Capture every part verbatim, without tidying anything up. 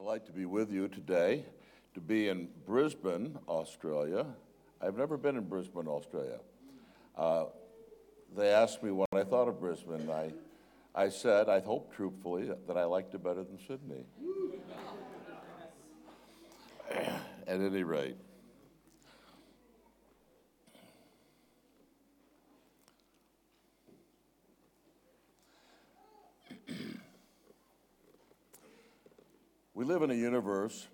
delight to be with you today, to be in Brisbane, Australia. I've never been in Brisbane, Australia. Uh, they asked me what I thought of Brisbane. I, I said, I hope truthfully, that I liked it better than Sydney. At any rate. We live in a universe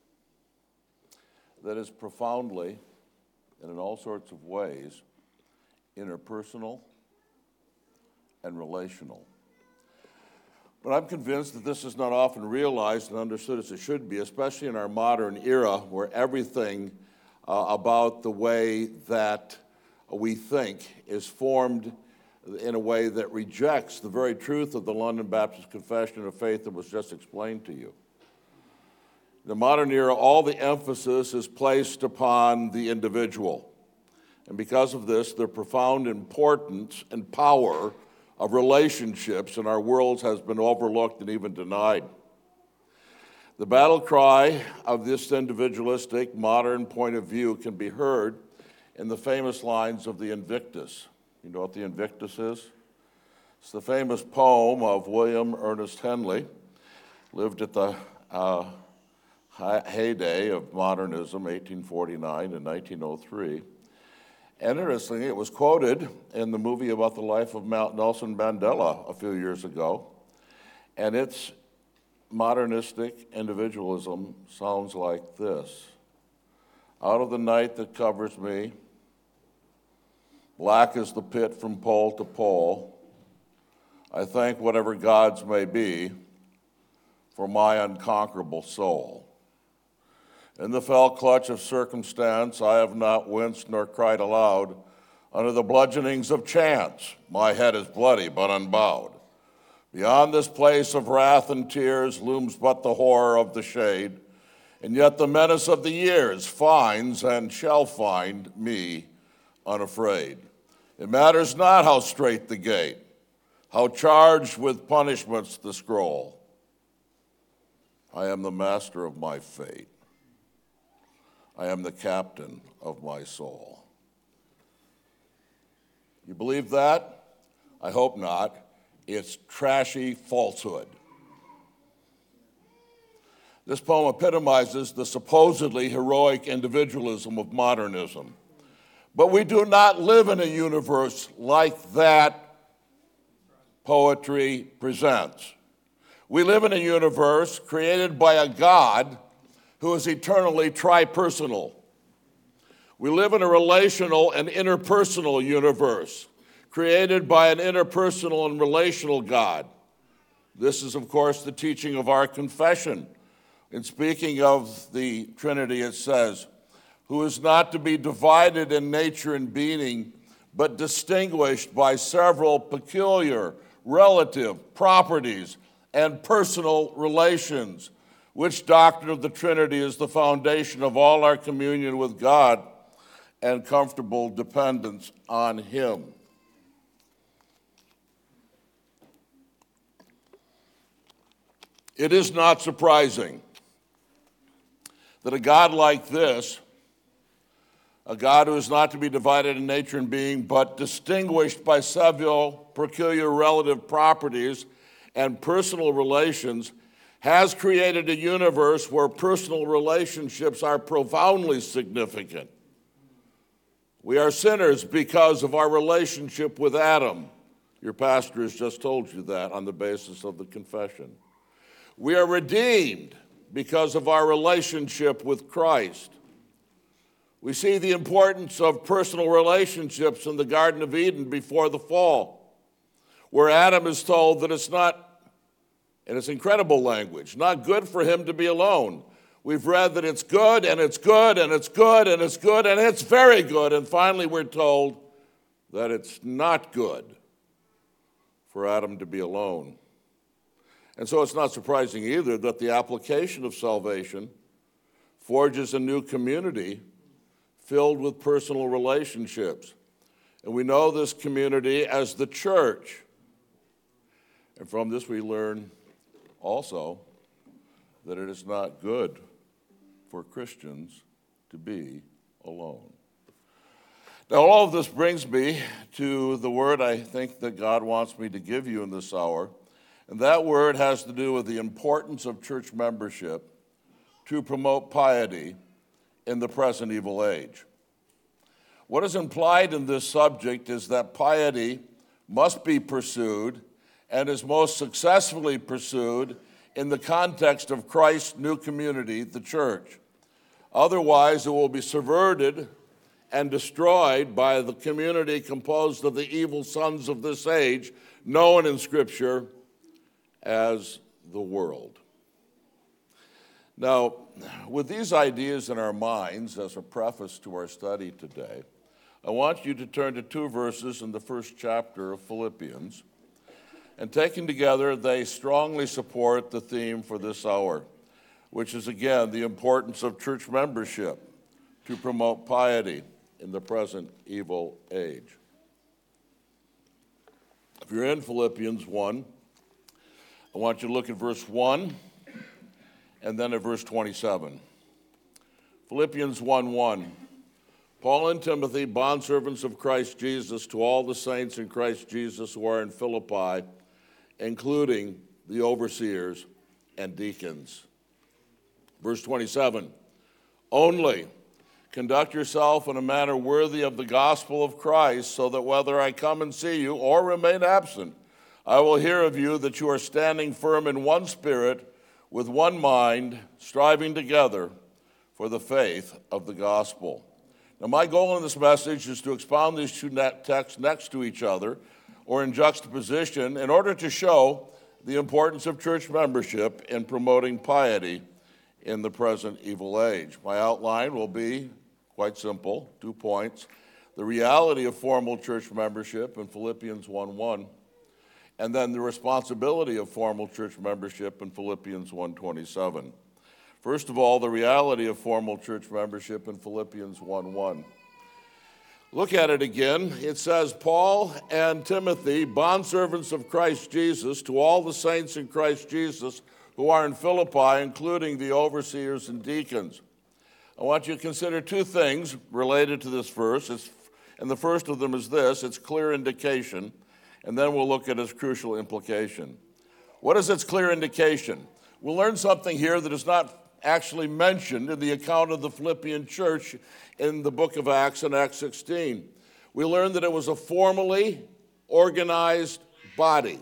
that is profoundly, and in all sorts of ways, interpersonal and relational. But I'm convinced that this is not often realized and understood as it should be, especially in our modern era where everything uh, about the way that we think is formed in a way that rejects the very truth of the London Baptist Confession of Faith that was just explained to you. In the modern era, all the emphasis is placed upon the individual. And because of this, the profound importance and power of relationships in our worlds has been overlooked and even denied. The battle cry of this individualistic, modern point of view can be heard in the famous lines of the Invictus. You know what the Invictus is? It's the famous poem of William Ernest Henley, lived at the uh, heyday of modernism, eighteen forty-nine and nineteen oh three. And interestingly, it was quoted in the movie about the life of Nelson Mandela a few years ago. And its modernistic individualism sounds like this. Out of the night that covers me, black as the pit from pole to pole, I thank whatever gods may be for my unconquerable soul. In the fell clutch of circumstance, I have not winced nor cried aloud. Under the bludgeonings of chance, my head is bloody but unbowed. Beyond this place of wrath and tears looms but the horror of the shade, and yet the menace of the years finds and shall find me unafraid. It matters not how strait the gate, how charged with punishments the scroll. I am the master of my fate. I am the captain of my soul. You believe that? I hope not. It's trashy falsehood. This poem epitomizes the supposedly heroic individualism of modernism. But we do not live in a universe like that poetry presents. We live in a universe created by a God who is eternally tripersonal. We live in a relational and interpersonal universe created by an interpersonal and relational God. This is, of course, the teaching of our confession. In speaking of the Trinity, it says, who is not to be divided in nature and being, but distinguished by several peculiar, relative properties and personal relations, which doctrine of the Trinity is the foundation of all our communion with God and comfortable dependence on Him. It is not surprising that a God like this, a God who is not to be divided in nature and being, but distinguished by several peculiar relative properties and personal relations, has created a universe where personal relationships are profoundly significant. We are sinners because of our relationship with Adam. Your pastor has just told you that on the basis of the confession. We are redeemed because of our relationship with Christ. We see the importance of personal relationships in the Garden of Eden before the fall, where Adam is told that it's not, and it's incredible language, not good for him to be alone. We've read that it's good, and it's good, and it's good, and it's good, and it's very good. And finally we're told that it's not good for Adam to be alone. And so it's not surprising either that the application of salvation forges a new community filled with personal relationships. And we know this community as the church. And from this we learn also that it is not good for Christians to be alone. Now, all of this brings me to the word I think that God wants me to give you in this hour, and that word has to do with the importance of church membership to promote piety in the present evil age. What is implied in this subject is that piety must be pursued and is most successfully pursued in the context of Christ's new community, the church. Otherwise, it will be subverted and destroyed by the community composed of the evil sons of this age, known in Scripture as the world. Now, with these ideas in our minds as a preface to our study today, I want you to turn to two verses in the first chapter of Philippians, and taken together, they strongly support the theme for this hour, which is, again, the importance of church membership to promote piety in the present evil age. If you're in Philippians one, I want you to look at verse one and then at verse twenty-seven. Philippians one one. Paul and Timothy, bondservants of Christ Jesus, to all the saints in Christ Jesus who are in Philippi, including the overseers and deacons. Verse twenty-seven. Only conduct yourself in a manner worthy of the gospel of Christ, so that whether I come and see you or remain absent, I will hear of you that you are standing firm in one spirit, with one mind, striving together for the faith of the gospel. Now, my goal in this message is to expound these two texts next to each other, or in juxtaposition, in order to show the importance of church membership in promoting piety in the present evil age. My outline will be quite simple, two points. The reality of formal church membership in Philippians one one, and then the responsibility of formal church membership in Philippians one twenty-seven. First of all, the reality of formal church membership in Philippians one one. Look at it again. It says, Paul and Timothy, bondservants of Christ Jesus, to all the saints in Christ Jesus who are in Philippi, including the overseers and deacons. I want you to consider two things related to this verse, it's, and the first of them is this: it's clear indication, and then we'll look at its crucial implication. What is its clear indication? We'll learn something here that is not actually mentioned in the account of the Philippian church in the book of Acts and Acts sixteen. We learn that it was a formally organized body.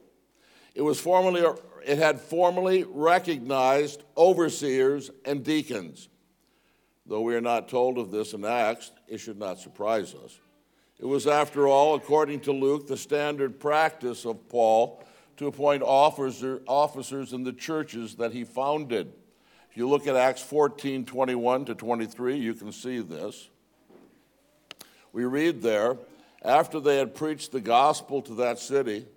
It was formally, it had formally recognized overseers and deacons. Though we are not told of this in Acts, it should not surprise us. It was, after all, according to Luke, the standard practice of Paul to appoint officer, officers in the churches that he founded. If you look at Acts fourteen, twenty-one to twenty-three, you can see this. We read there, after they had preached the gospel to that city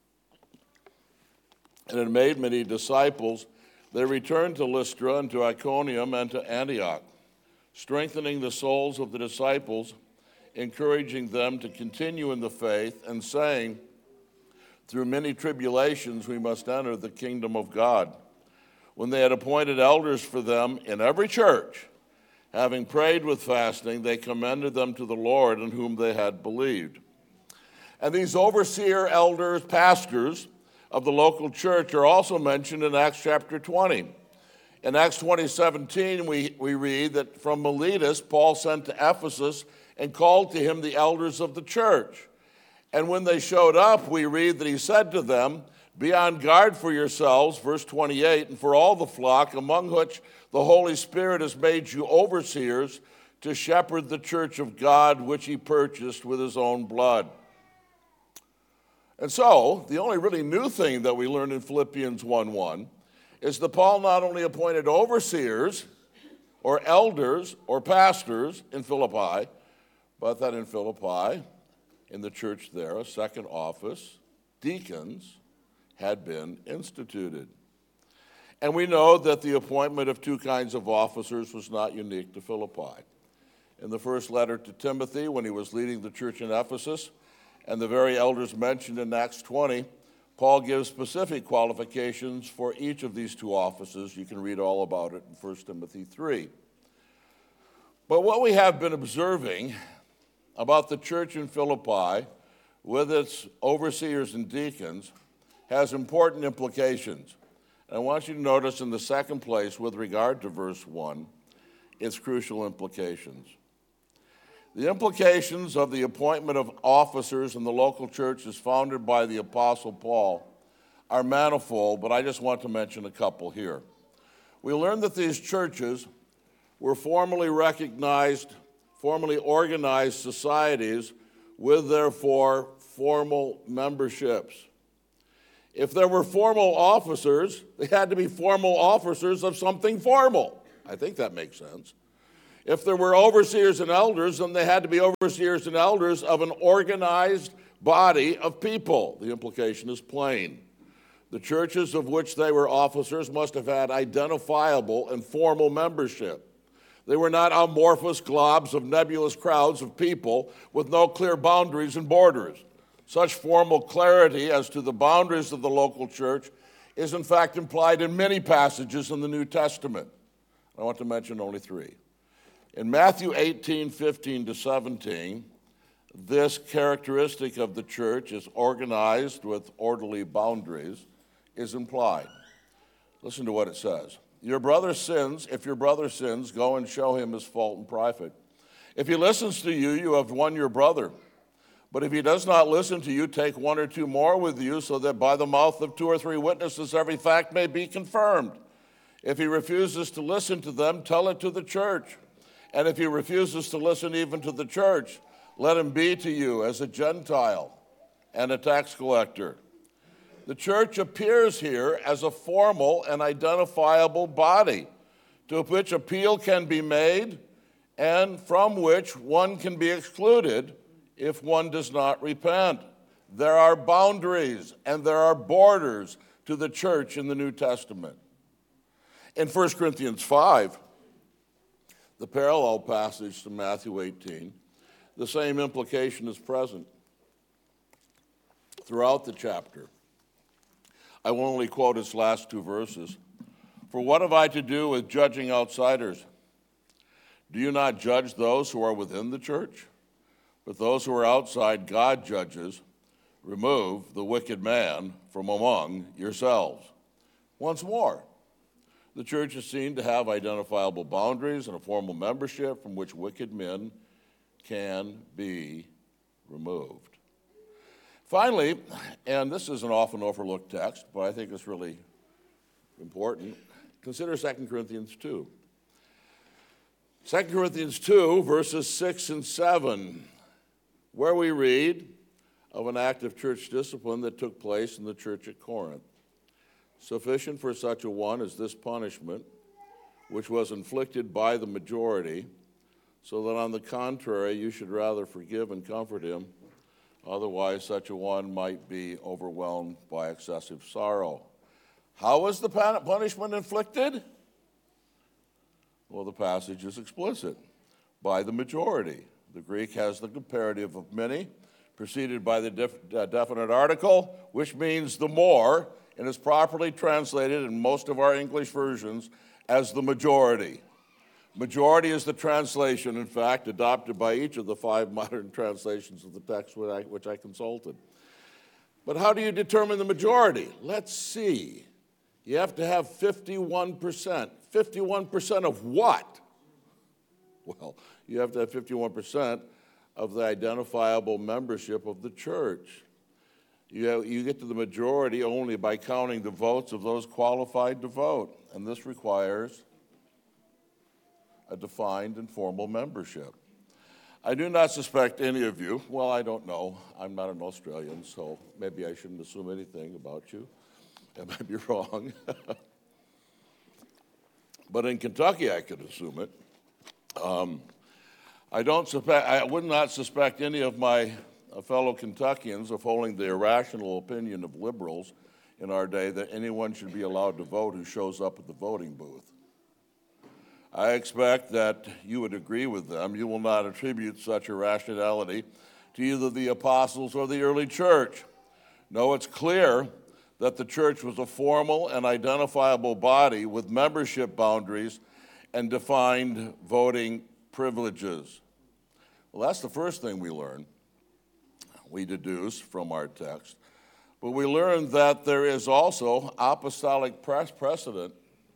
and had made many disciples, they returned to Lystra and to Iconium and to Antioch, strengthening the souls of the disciples, encouraging them to continue in the faith, and saying, through many tribulations we must enter the kingdom of God. When they had appointed elders for them in every church, having prayed with fasting, they commended them to the Lord in whom they had believed. And these overseer, elders, pastors of the local church are also mentioned in Acts chapter twenty. In Acts twenty seventeen, we, we read that from Miletus, Paul sent to Ephesus and called to him the elders of the church. And when they showed up, we read that he said to them, be on guard for yourselves, verse twenty-eight, and for all the flock, among which the Holy Spirit has made you overseers, to shepherd the church of God, which he purchased with his own blood. And so, the only really new thing that we learn in Philippians one one is that Paul not only appointed overseers or elders or pastors in Philippi, but that in Philippi, in the church there, a second office, deacons, had been instituted. And we know that the appointment of two kinds of officers was not unique to Philippi. In the first letter to Timothy, when he was leading the church in Ephesus, and the very elders mentioned in Acts twenty, Paul gives specific qualifications for each of these two offices. You can read all about it in First Timothy three. But what we have been observing about the church in Philippi with its overseers and deacons has important implications. And I want you to notice in the second place, with regard to verse one, its crucial implications. The implications of the appointment of officers in the local churches founded by the Apostle Paul are manifold, but I just want to mention a couple here. We learned that these churches were formally recognized, formally organized societies with therefore formal memberships. If there were formal officers, they had to be formal officers of something formal. I think that makes sense. If there were overseers and elders, then they had to be overseers and elders of an organized body of people. The implication is plain. The churches of which they were officers must have had identifiable and formal membership. They were not amorphous globs of nebulous crowds of people with no clear boundaries and borders. Such formal clarity as to the boundaries of the local church is in fact implied in many passages in the New Testament. I want to mention only three. In Matthew eighteen, fifteen to seventeen, this characteristic of the church is organized with orderly boundaries is implied. Listen to what it says. Your brother sins. If your brother sins, go and show him his fault in private. If he listens to you, you have won your brother. But if he does not listen to you, take one or two more with you, so that by the mouth of two or three witnesses every fact may be confirmed. If he refuses to listen to them, tell it to the church. And if he refuses to listen even to the church, let him be to you as a Gentile and a tax collector. The church appears here as a formal and identifiable body to which appeal can be made and from which one can be excluded if one does not repent. There are boundaries and there are borders to the church in the New Testament. In First Corinthians five, the parallel passage to Matthew eighteen, the same implication is present throughout the chapter. I will only quote its last two verses. For what have I to do with judging outsiders? Do you not judge those who are within the church? But those who are outside, God judges. Remove the wicked man from among yourselves. Once more, the church is seen to have identifiable boundaries and a formal membership from which wicked men can be removed. Finally, and this is an often overlooked text, but I think it's really important, consider Second Corinthians two. Second Corinthians two, verses six and seven, where we read of an act of church discipline that took place in the church at Corinth. Sufficient for such a one is this punishment, which was inflicted by the majority, so that on the contrary you should rather forgive and comfort him. Otherwise, such a one might be overwhelmed by excessive sorrow. How was the punishment inflicted? Well, the passage is explicit. By the majority. The Greek has the comparative of many, preceded by the def- uh, definite article, which means the more, and is properly translated in most of our English versions as the majority. Majority is the translation, in fact, adopted by each of the five modern translations of the text which I, which I consulted. But how do you determine the majority? Let's see. You have to have fifty-one percent. fifty-one percent of what? Well, you have to have fifty-one percent of the identifiable membership of the church. You, have, you get to the majority only by counting the votes of those qualified to vote, and this requires a defined and formal membership. I do not suspect any of you, well, I don't know, I'm not an Australian, so maybe I shouldn't assume anything about you. I might be wrong. But in Kentucky, I could assume it. Um, I don't suspect, I would not suspect any of my fellow Kentuckians of holding the irrational opinion of liberals in our day that anyone should be allowed to vote who shows up at the voting booth. I expect that you would agree with them. You will not attribute such irrationality to either the apostles or the early church. No, it's clear that the church was a formal and identifiable body with membership boundaries and defined voting privileges. Well, that's the first thing we learn, we deduce from our text. But we learn that there is also apostolic precedent,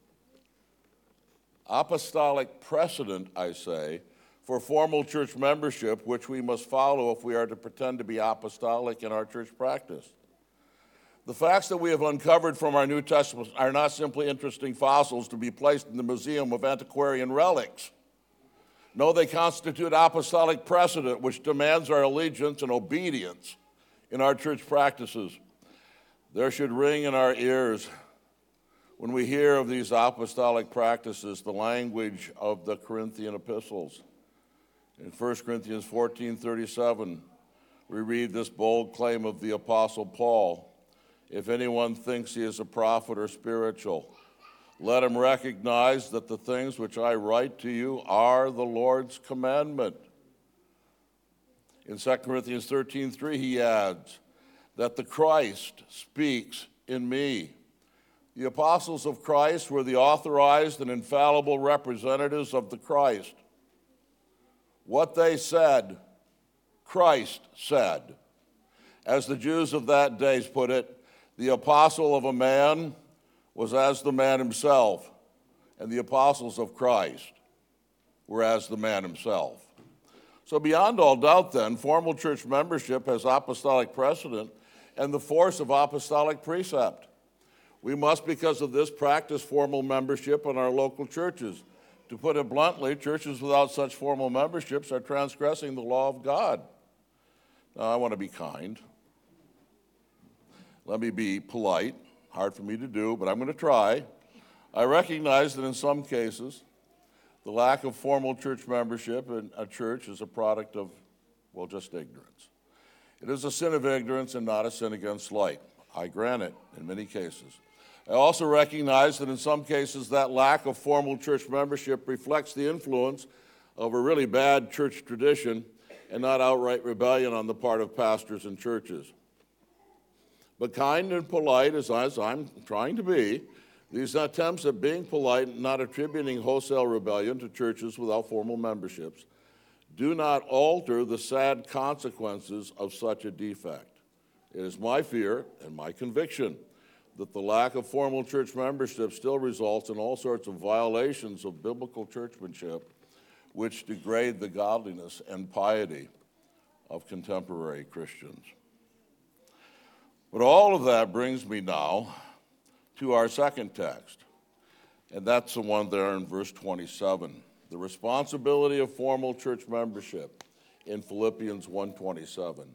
apostolic precedent, I say, for formal church membership, which we must follow if we are to pretend to be apostolic in our church practice. The facts that we have uncovered from our New Testament are not simply interesting fossils to be placed in the Museum of Antiquarian Relics. No, they constitute apostolic precedent, which demands our allegiance and obedience in our church practices. There should ring in our ears, when we hear of these apostolic practices, the language of the Corinthian epistles. In First Corinthians fourteen thirty-seven, we read this bold claim of the Apostle Paul: if anyone thinks he is a prophet or spiritual, let him recognize that the things which I write to you are the Lord's commandment. In Second Corinthians thirteen three, he adds that the Christ speaks in me. The apostles of Christ were the authorized and infallible representatives of the Christ. What they said, Christ said. As the Jews of that day put it, the apostle of a man was as the man himself, and the apostles of Christ were as the man himself. So beyond all doubt, then, formal church membership has apostolic precedent and the force of apostolic precept. We must, because of this, practice formal membership in our local churches. To put it bluntly, churches without such formal memberships are transgressing the law of God. Now, I want to be kind. Let me be polite. Hard for me to do, but I'm going to try. I recognize that in some cases, the lack of formal church membership in a church is a product of, well, just ignorance. It is a sin of ignorance and not a sin against light. I grant it in many cases. I also recognize that in some cases that lack of formal church membership reflects the influence of a really bad church tradition and not outright rebellion on the part of pastors and churches. But kind and polite, as I'm trying to be, these attempts at being polite and not attributing wholesale rebellion to churches without formal memberships do not alter the sad consequences of such a defect. It is my fear and my conviction that the lack of formal church membership still results in all sorts of violations of biblical churchmanship, which degrade the godliness and piety of contemporary Christians. But all of that brings me now to our second text, and that's the one there in verse twenty-seven, the responsibility of formal church membership in Philippians one twenty-seven.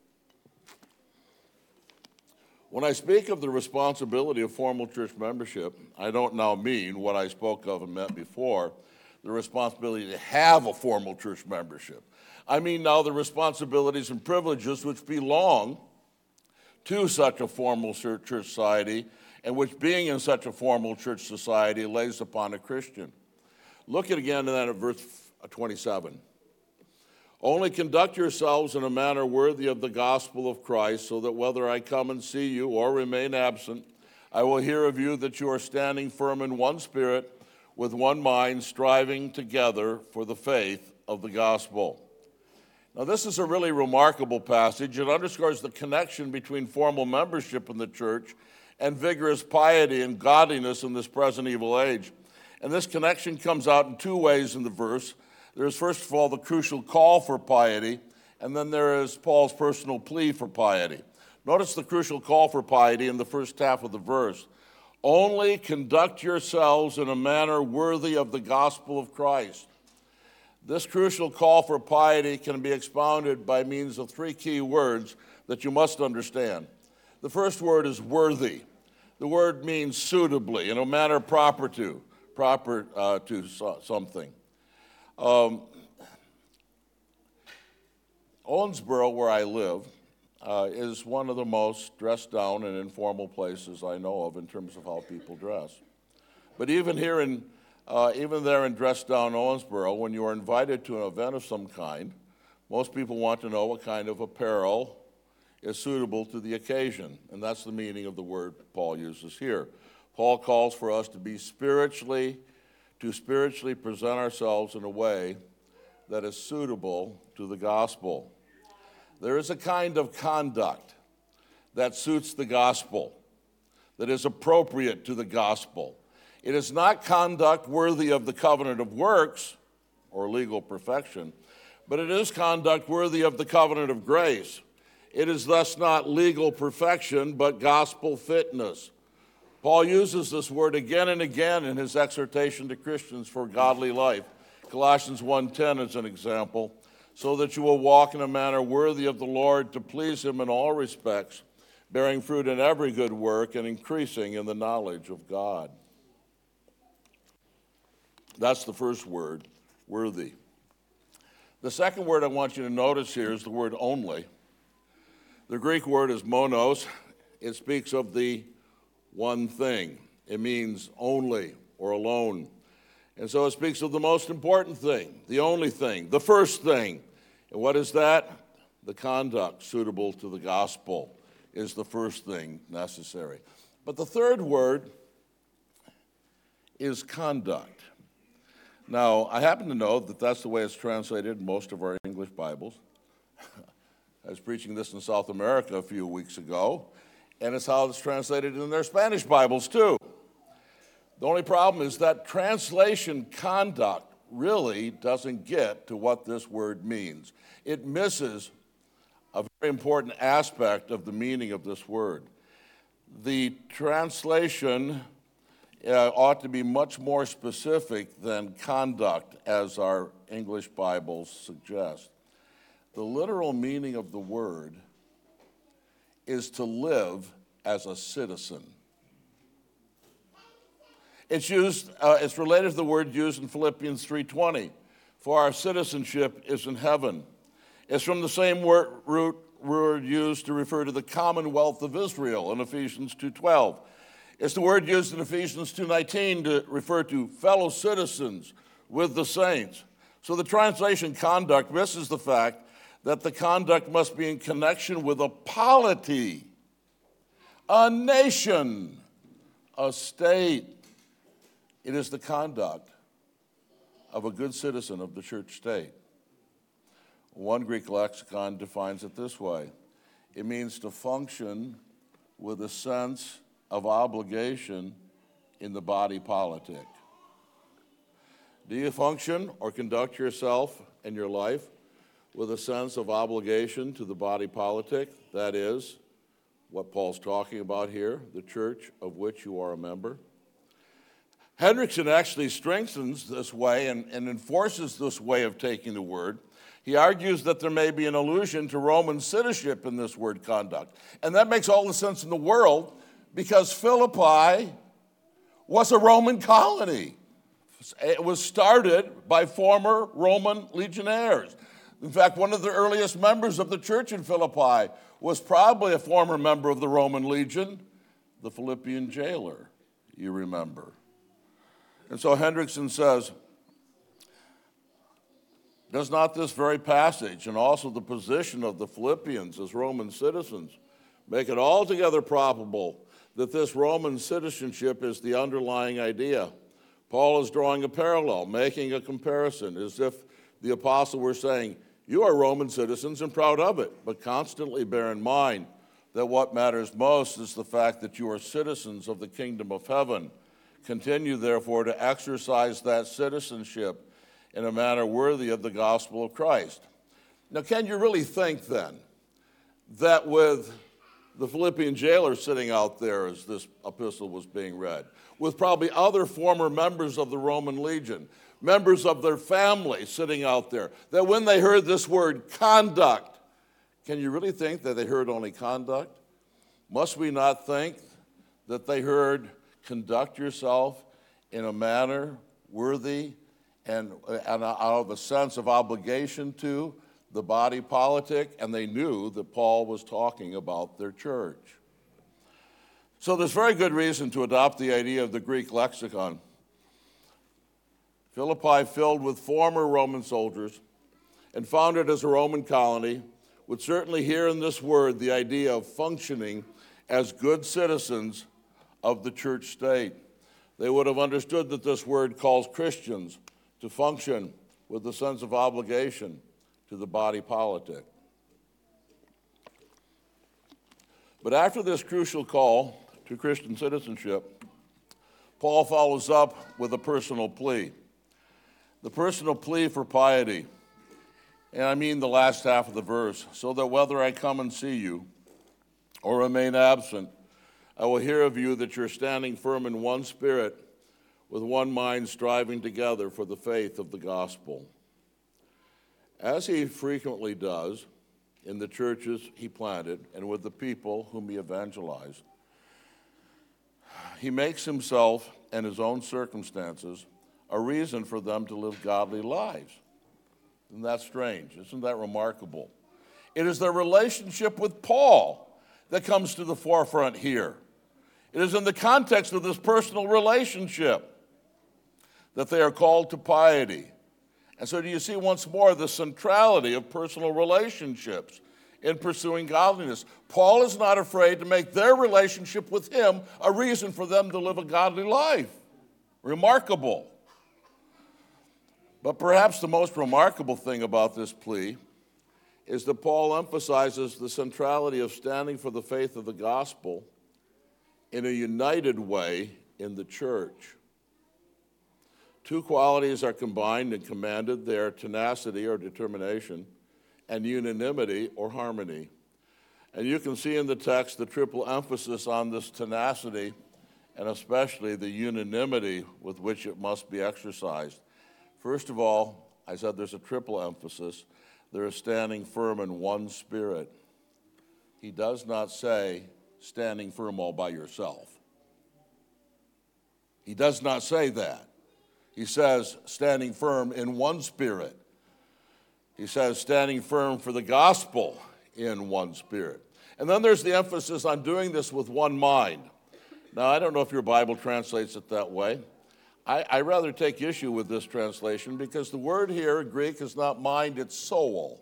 When I speak of the responsibility of formal church membership, I don't now mean what I spoke of and meant before, the responsibility to have a formal church membership. I mean now the responsibilities and privileges which belong to such a formal church society, and which being in such a formal church society lays upon a Christian. Look at again at verse twenty-seven. Only conduct yourselves in a manner worthy of the gospel of Christ, so that whether I come and see you or remain absent, I will hear of you that you are standing firm in one spirit, with one mind, striving together for the faith of the gospel. Now, this is a really remarkable passage. It underscores the connection between formal membership in the church and vigorous piety and godliness in this present evil age. And this connection comes out in two ways in the verse. There's, first of all, the crucial call for piety, and then there is Paul's personal plea for piety. Notice the crucial call for piety in the first half of the verse. Only conduct yourselves in a manner worthy of the gospel of Christ. This crucial call for piety can be expounded by means of three key words that you must understand. The first word is worthy. The word means suitably, in a manner proper to, proper uh, to so- something. Um, Owensboro, where I live, uh, is one of the most dressed down and informal places I know of in terms of how people dress. But even here in, uh, even there in dressed down Owensboro, when you are invited to an event of some kind, most people want to know what kind of apparel is suitable to the occasion. And that's the meaning of the word Paul uses here. Paul calls for us to be spiritually, to spiritually present ourselves in a way that is suitable to the gospel. There is a kind of conduct that suits the gospel, that is appropriate to the gospel. It is not conduct worthy of the covenant of works or legal perfection, but it is conduct worthy of the covenant of grace. It is thus not legal perfection, but gospel fitness. Paul uses this word again and again in his exhortation to Christians for godly life. Colossians one ten is an example, so that you will walk in a manner worthy of the Lord to please him in all respects, bearing fruit in every good work and increasing in the knowledge of God. That's the first word, worthy. The second word I want you to notice here is the word only. The Greek word is monos. It speaks of the one thing. It means only or alone. And so it speaks of the most important thing, the only thing, the first thing. And what is that? The conduct suitable to the gospel is the first thing necessary. But the third word is conduct. Now, I happen to know that that's the way it's translated in most of our English Bibles. I was preaching this in South America a few weeks ago, and it's how it's translated in their Spanish Bibles, too. The only problem is that translation conduct really doesn't get to what this word means. It misses a very important aspect of the meaning of this word. The translation uh, ought to be much more specific than conduct, as our English Bibles suggest. The literal meaning of the word is to live as a citizen. It's used. Uh, it's related to the word used in Philippians three twenty, for our citizenship is in heaven. It's from the same word, root word used to refer to the commonwealth of Israel in Ephesians two twelve. It's the word used in Ephesians two nineteen to refer to fellow citizens with the saints. So the translation conduct misses the fact that the conduct must be in connection with a polity, a nation, a state. It is the conduct of a good citizen of the church state. One Greek lexicon defines it this way. It means to function with a sense of obligation in the body politic. Do you function or conduct yourself in your life with a sense of obligation to the body politic? That is what Paul's talking about here, the church of which you are a member. Hendrickson actually strengthens this way and, and enforces this way of taking the word. He argues that there may be an allusion to Roman citizenship in this word conduct. And that makes all the sense in the world because Philippi was a Roman colony. It was started by former Roman legionnaires. In fact, one of the earliest members of the church in Philippi was probably a former member of the Roman legion, the Philippian jailer, you remember. And so Hendrickson says, does not this very passage and also the position of the Philippians as Roman citizens make it altogether probable that this Roman citizenship is the underlying idea? Paul is drawing a parallel, making a comparison, as if the apostle were saying, you are Roman citizens and proud of it, but constantly bear in mind that what matters most is the fact that you are citizens of the kingdom of heaven. Continue, therefore, to exercise that citizenship in a manner worthy of the gospel of Christ. Now, can you really think then that with the Philippian jailer sitting out there as this epistle was being read, with probably other former members of the Roman legion, members of their family sitting out there, that when they heard this word conduct, can you really think that they heard only conduct? Must we not think that they heard conduct yourself in a manner worthy and, and out of a sense of obligation to the body politic? And they knew that Paul was talking about their church. So there's very good reason to adopt the idea of the Greek lexicon. Philippi, filled with former Roman soldiers and founded as a Roman colony, would certainly hear in this word the idea of functioning as good citizens of the church state. They would have understood that this word calls Christians to function with a sense of obligation to the body politic. But after this crucial call to Christian citizenship, Paul follows up with a personal plea. The personal plea for piety, and I mean the last half of the verse, so that whether I come and see you or remain absent, I will hear of you that you're standing firm in one spirit, with one mind striving together for the faith of the gospel. As he frequently does in the churches he planted and with the people whom he evangelized, he makes himself and his own circumstances a reason for them to live godly lives. Isn't that strange? Isn't that remarkable? It is their relationship with Paul that comes to the forefront here. It is in the context of this personal relationship that they are called to piety. And so do you see once more the centrality of personal relationships in pursuing godliness? Paul is not afraid to make their relationship with him a reason for them to live a godly life. Remarkable. But perhaps the most remarkable thing about this plea is that Paul emphasizes the centrality of standing for the faith of the gospel in a united way in the church. Two qualities are combined and commanded. They are tenacity or determination and unanimity or harmony. And you can see in the text the triple emphasis on this tenacity and especially the unanimity with which it must be exercised. First of all, I said there's a triple emphasis. There is standing firm in one spirit. He does not say standing firm all by yourself. He does not say that. He says standing firm in one spirit. He says standing firm for the gospel in one spirit. And then there's the emphasis on doing this with one mind. Now, I don't know if your Bible translates it that way. I, I rather take issue with this translation because the word here in Greek is not mind, it's soul.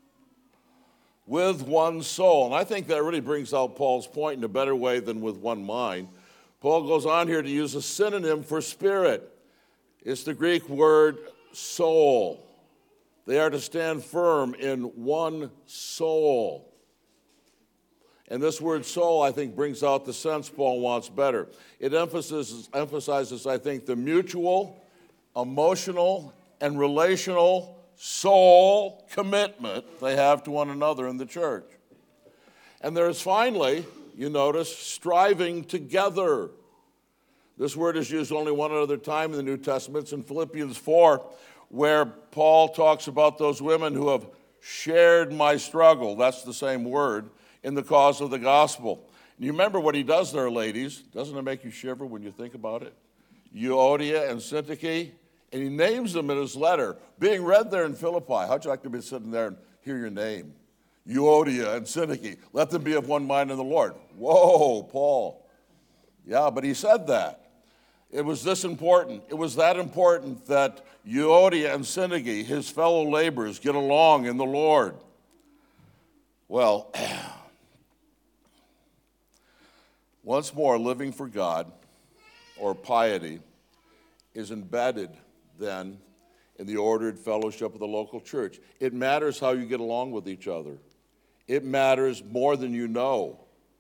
With one soul. And I think that really brings out Paul's point in a better way than with one mind. Paul goes on here to use a synonym for spirit. It's the Greek word soul. They are to stand firm in one soul. And this word soul, I think, brings out the sense Paul wants better. It emphasizes, emphasizes, I think, the mutual, emotional, and relational soul commitment they have to one another in the church. And there is finally, you notice, striving together. This word is used only one other time in the New Testament. It's in Philippians four, where Paul talks about those women who have shared my struggle. That's the same word in the cause of the gospel. And you remember what he does there, ladies. Doesn't it make you shiver when you think about it? Euodia and Syntyche. And he names them in his letter, being read there in Philippi. How'd you like to be sitting there and hear your name? Euodia and Syntyche. Let them be of one mind in the Lord. Whoa, Paul. Yeah, but he said that. It was this important. It was that important that Euodia and Syntyche, his fellow laborers, get along in the Lord. Well, once more, living for God, or piety, is embedded then in the ordered fellowship of the local church. It matters how you get along with each other. It matters more than you know.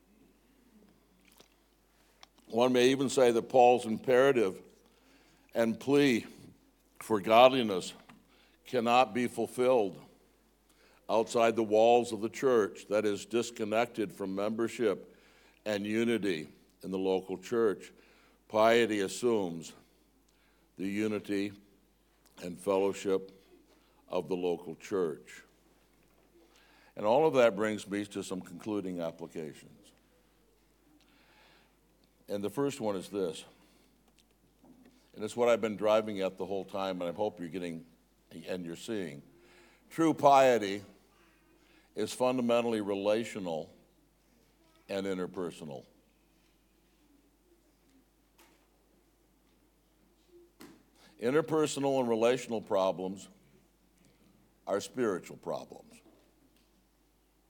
One may even say that Paul's imperative and plea for godliness cannot be fulfilled outside the walls of the church, that is, disconnected from membership and unity in the local church. Piety assumes the unity and fellowship of the local church. And all of that brings me to some concluding applications. And the first one is this, and it's what I've been driving at the whole time, and I hope you're getting and you're seeing. True piety is fundamentally relational and interpersonal. Interpersonal and relational problems are spiritual problems.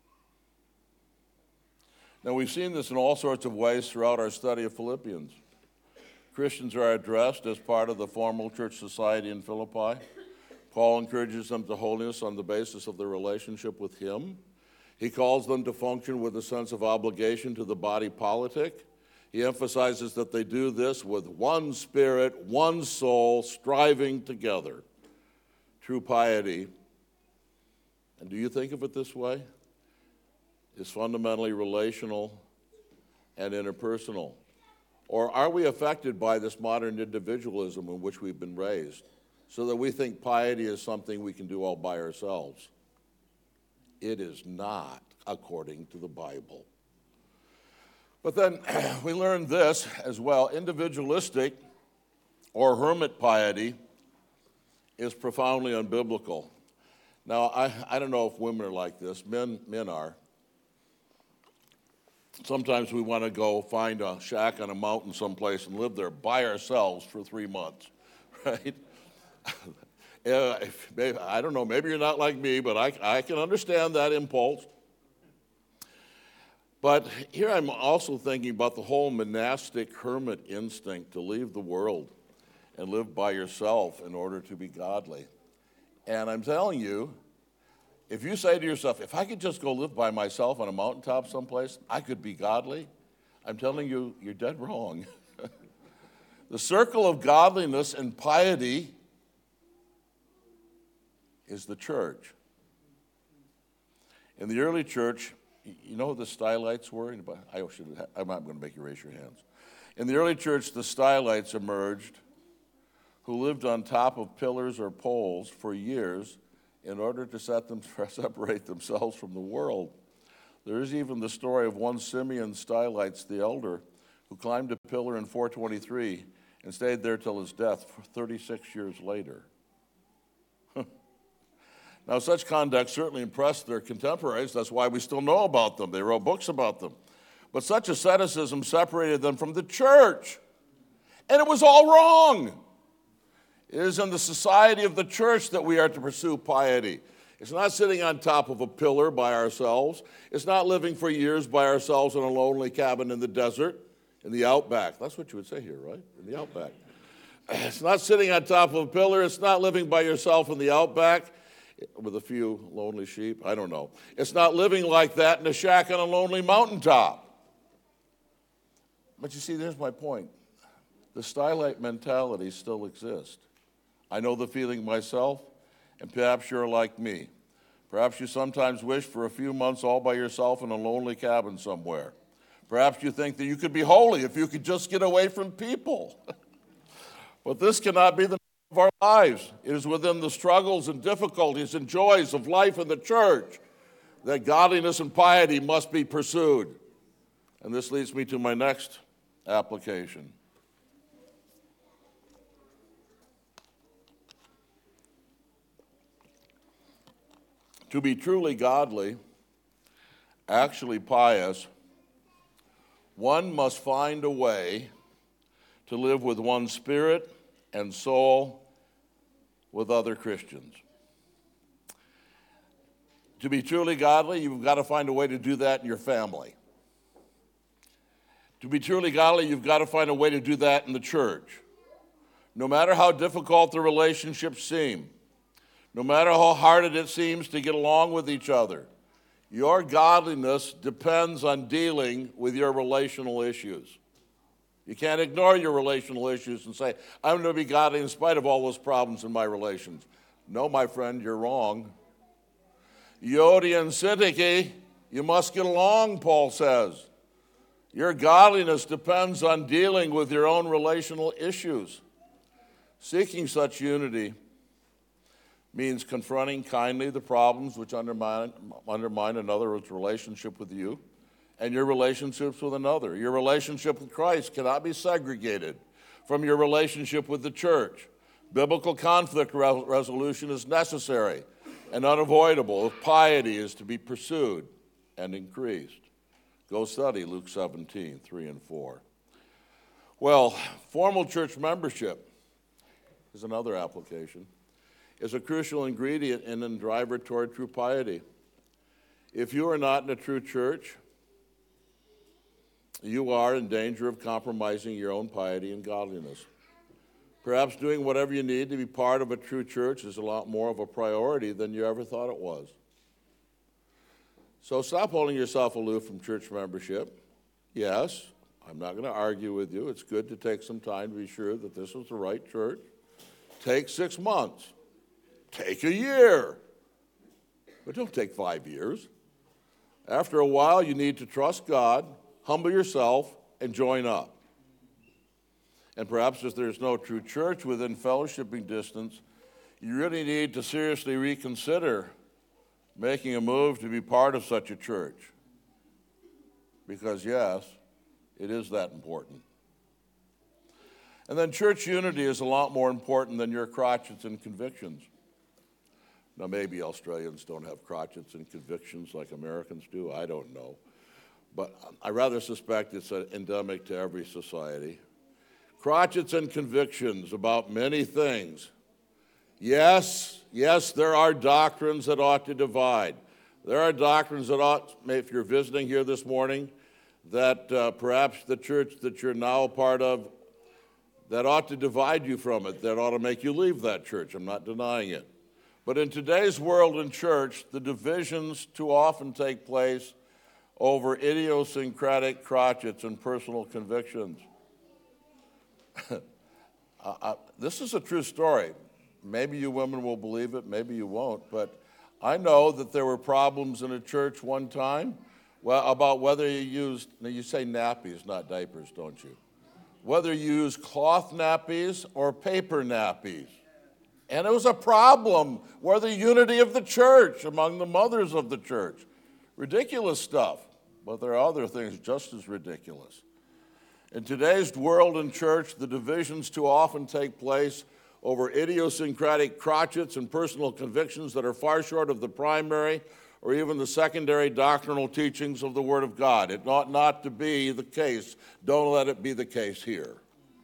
Now, we've seen this in all sorts of ways throughout our study of Philippians. Christians are addressed as part of the formal church society in Philippi. Paul encourages them to holiness on the basis of their relationship with him. He calls them to function with a sense of obligation to the body politic. He emphasizes that they do this with one spirit, one soul, striving together. True piety, and do you think of it this way, is fundamentally relational and interpersonal. Or are we affected by this modern individualism in which we've been raised, so that we think piety is something we can do all by ourselves? It is not, according to the Bible. But then we learn this as well. Individualistic or hermit piety is profoundly unbiblical. Now, I, I don't know if women are like this. Men, men are. Sometimes we want to go find a shack on a mountain someplace and live there by ourselves for three months, right? Yeah, if, maybe, I don't know, maybe you're not like me, but I, I can understand that impulse. But here I'm also thinking about the whole monastic hermit instinct to leave the world and live by yourself in order to be godly. And I'm telling you, if you say to yourself, if I could just go live by myself on a mountaintop someplace, I could be godly, I'm telling you, you're dead wrong. The circle of godliness and piety is the church. In the early church, you know who the Stylites were? I should have, I'm not going to make you raise your hands. In the early church, the Stylites emerged, who lived on top of pillars or poles for years in order to set them, separate themselves from the world. There is even the story of one Simeon Stylites the elder, who climbed a pillar in four twenty-three and stayed there till his death thirty-six years later. Now, such conduct certainly impressed their contemporaries. That's why we still know about them. They wrote books about them. But such asceticism separated them from the church. And it was all wrong. It is in the society of the church that we are to pursue piety. It's not sitting on top of a pillar by ourselves. It's not living for years by ourselves in a lonely cabin in the desert, in the outback. That's what you would say here, right? In the outback. It's not sitting on top of a pillar. It's not living by yourself in the outback with a few lonely sheep. I don't know. It's not living like that in a shack on a lonely mountaintop. But you see, there's my point. The Stylite mentality still exists. I know the feeling myself, and perhaps you're like me. Perhaps you sometimes wish for a few months all by yourself in a lonely cabin somewhere. Perhaps you think that you could be holy if you could just get away from people. But this cannot be the of our lives. It is within the struggles and difficulties and joys of life in the church that godliness and piety must be pursued. And this leads me to my next application. To be truly godly, actually pious, one must find a way to live with one's spirit and soul with other Christians. To be truly godly, you've got to find a way to do that in your family. To be truly godly, you've got to find a way to do that in the church. No matter how difficult the relationships seem, no matter how hard it seems to get along with each other, your godliness depends on dealing with your relational issues. You can't ignore your relational issues and say, I'm going to be godly in spite of all those problems in my relations. No, my friend, you're wrong. Euodia and Syntyche, you must get along, Paul says. Your godliness depends on dealing with your own relational issues. Seeking such unity means confronting kindly the problems which undermine, undermine another's relationship with you and your relationships with another. Your relationship with Christ cannot be segregated from your relationship with the church. Biblical conflict re- resolution is necessary and unavoidable if piety is to be pursued and increased. Go study Luke seventeen, three and four. Well, formal church membership is another application. Is a crucial ingredient and a driver toward true piety. If you are not in a true church, you are in danger of compromising your own piety and godliness. Perhaps doing whatever you need to be part of a true church is a lot more of a priority than you ever thought it was. So stop holding yourself aloof from church membership. Yes, I'm not going to argue with you. It's good to take some time to be sure that this is the right church. Take six months. Take a year. But don't take five years. After a while, you need to trust God, humble yourself, and join up. And perhaps if there's no true church within fellowshipping distance, you really need to seriously reconsider making a move to be part of such a church. Because yes, it is that important. And then church unity is a lot more important than your crotchets and convictions. Now maybe Australians don't have crotchets and convictions like Americans do, I don't know. But I rather suspect it's endemic to every society. Crotchets and convictions about many things. Yes, yes, there are doctrines that ought to divide. There are doctrines that ought, if you're visiting here this morning, that uh, perhaps the church that you're now a part of, that ought to divide you from it, that ought to make you leave that church. I'm not denying it. But in today's world and church, the divisions too often take place over idiosyncratic crotchets and personal convictions. I, I, this is a true story. Maybe you women will believe it, maybe you won't, but I know that there were problems in a church one time well, about whether you used, now you say nappies, not diapers, don't you? Whether you use cloth nappies or paper nappies. And it was a problem where the unity of the church among the mothers of the church. Ridiculous stuff, but there are other things just as ridiculous. In today's world and church, the divisions too often take place over idiosyncratic crotchets and personal convictions that are far short of the primary or even the secondary doctrinal teachings of the Word of God. It ought not to be the case. Don't let it be the case here.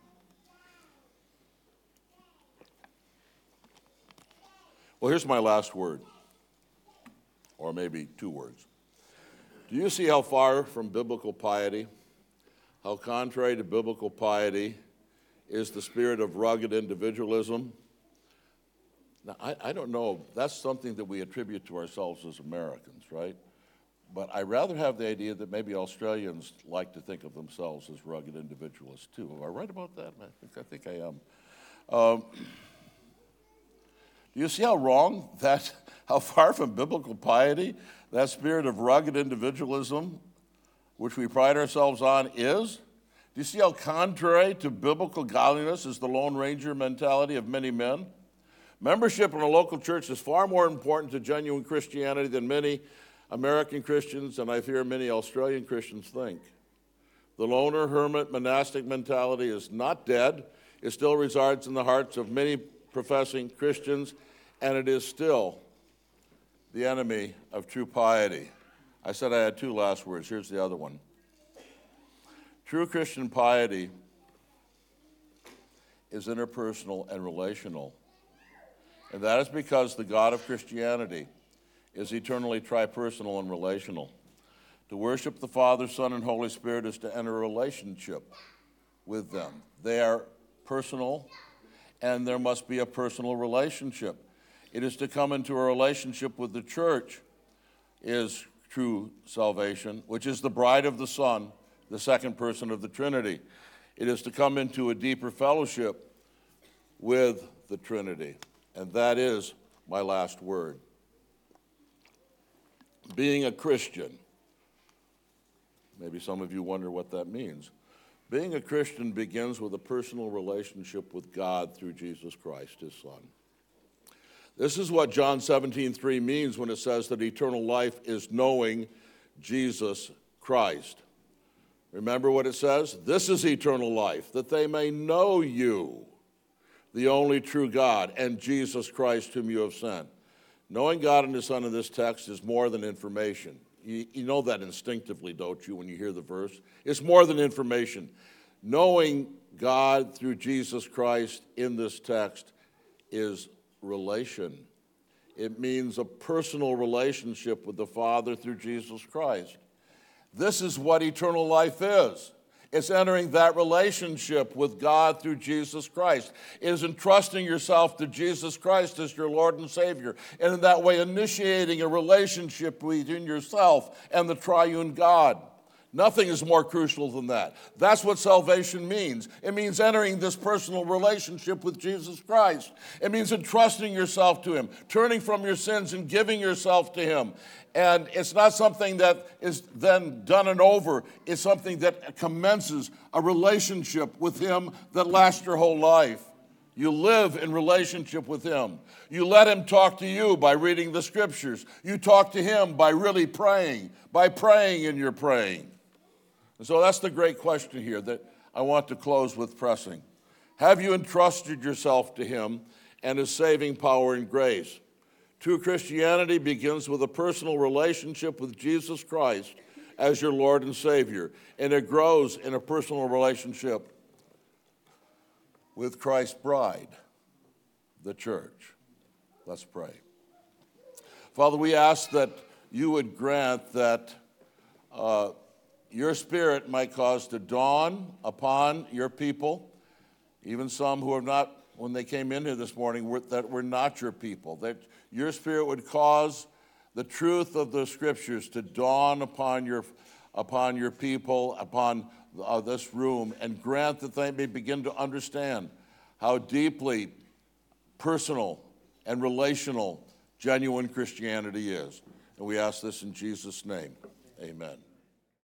Well, here's my last word, or maybe two words. Do you see how far from biblical piety, how contrary to biblical piety is the spirit of rugged individualism? Now, I, I don't know. That's something that we attribute to ourselves as Americans, right? But I rather have the idea that maybe Australians like to think of themselves as rugged individualists, too. Am I right about that? I think I, think I am. Um, do you see how wrong that, how far from biblical piety that spirit of rugged individualism, which we pride ourselves on, is? Do you see how contrary to biblical godliness is the Lone Ranger mentality of many men? Membership in a local church is far more important to genuine Christianity than many American Christians, and I fear many Australian Christians, think. The loner, hermit, monastic mentality is not dead. It still resides in the hearts of many professing Christians, and it is still the enemy of true piety. I said I had two last words. Here's the other one. True Christian piety is interpersonal and relational. And that is because the God of Christianity is eternally tripersonal and relational. To worship the Father, Son, and Holy Spirit is to enter a relationship with them. They are personal, and there must be a personal relationship. It is to come into a relationship with the church is true salvation, which is the bride of the Son, the second person of the Trinity. It is to come into a deeper fellowship with the Trinity. And that is my last word. Being a Christian. Maybe some of you wonder what that means. Being a Christian begins with a personal relationship with God through Jesus Christ, his Son. This is what John seventeen three means when it says that eternal life is knowing Jesus Christ. Remember what it says? This is eternal life, that they may know you, the only true God, and Jesus Christ whom you have sent. Knowing God and his Son in this text is more than information. You, you know that instinctively, don't you, when you hear the verse? It's more than information. Knowing God through Jesus Christ in this text is relation. It means a personal relationship with the Father through Jesus Christ. This is what eternal life is. It's entering that relationship with God through Jesus Christ. It is entrusting yourself to Jesus Christ as your Lord and Savior, and in that way initiating a relationship between yourself and the triune God. Nothing is more crucial than that. That's what salvation means. It means entering this personal relationship with Jesus Christ. It means entrusting yourself to Him, turning from your sins and giving yourself to Him. And it's not something that is then done and over. It's something that commences a relationship with Him that lasts your whole life. You live in relationship with Him. You let Him talk to you by reading the Scriptures. You talk to Him by really praying, by praying in your praying. And so that's the great question here that I want to close with pressing. Have you entrusted yourself to Him and His saving power and grace? True Christianity begins with a personal relationship with Jesus Christ as your Lord and Savior, and it grows in a personal relationship with Christ's bride, the church. Let's pray. Father, we ask that you would grant that uh, your Spirit might cause to dawn upon your people, even some who have not, when they came in here this morning, were, that were not your people, that your Spirit would cause the truth of the Scriptures to dawn upon your, upon your people, upon uh, this room, and grant that they may begin to understand how deeply personal and relational genuine Christianity is. And we ask this in Jesus' name. Amen.